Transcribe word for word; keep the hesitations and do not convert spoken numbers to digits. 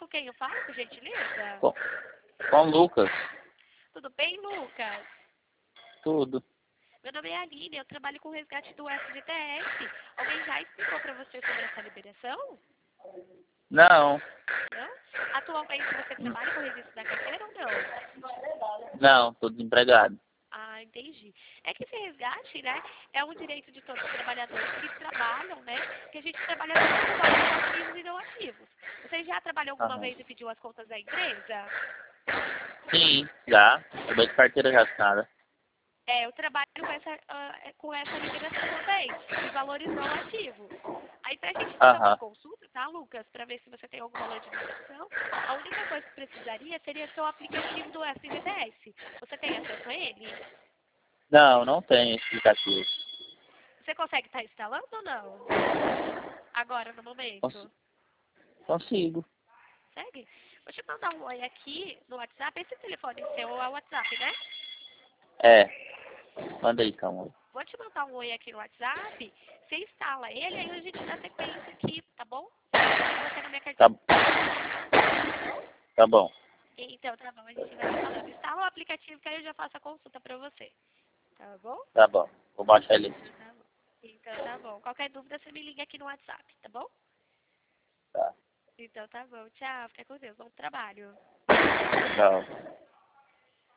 com quem eu falo, por gentileza? Com, com o Lucas. Tudo bem, Lucas? Tudo. Meu nome é Aline, eu trabalho com o resgate do F G T S. Alguém já explicou para você sobre essa liberação? Não. Não? Atualmente você trabalha com registro da carteira ou não? Não, tô desempregado. Ah, entendi. É que esse resgate, né, é um direito de todos os trabalhadores que trabalham, né, que a gente trabalha com valores ativos e não ativos. Você já trabalhou alguma Aham. vez e pediu as contas da empresa? Sim, já. Trabalhei de carteira já assinada. É, eu trabalho com essa, ah, com essa liberação também, de valores não ativos. Aí, pra gente fazer uma Aham. consulta, tá, Lucas, pra ver se você tem algum valor de liberação, a única coisa que precisaria seria seu aplicativo do F G T S. Você tem acesso a ele? Não, não tem explicativo. Você consegue estar instalando ou não? Agora, no Cons momento. consigo. Segue? Vou te mandar um oi aqui no WhatsApp. Esse telefone seu é o WhatsApp, né? É. Manda aí, calma. Vou te mandar um oi aqui no WhatsApp. Você instala ele, aí a gente dá sequência aqui, tá bom? Eu você na minha Tá, carteira. tá bom. Então, tá bom, a gente vai falando. Instala o aplicativo que aí eu já faço a consulta pra você. Tá bom? Tá bom. Vou baixar ele Então, aqui. tá bom. Então, tá bom. Qualquer dúvida, você me liga aqui no WhatsApp, tá bom? Tá. Então, tá bom. Tchau. Fica com Deus. Bom trabalho. Tchau.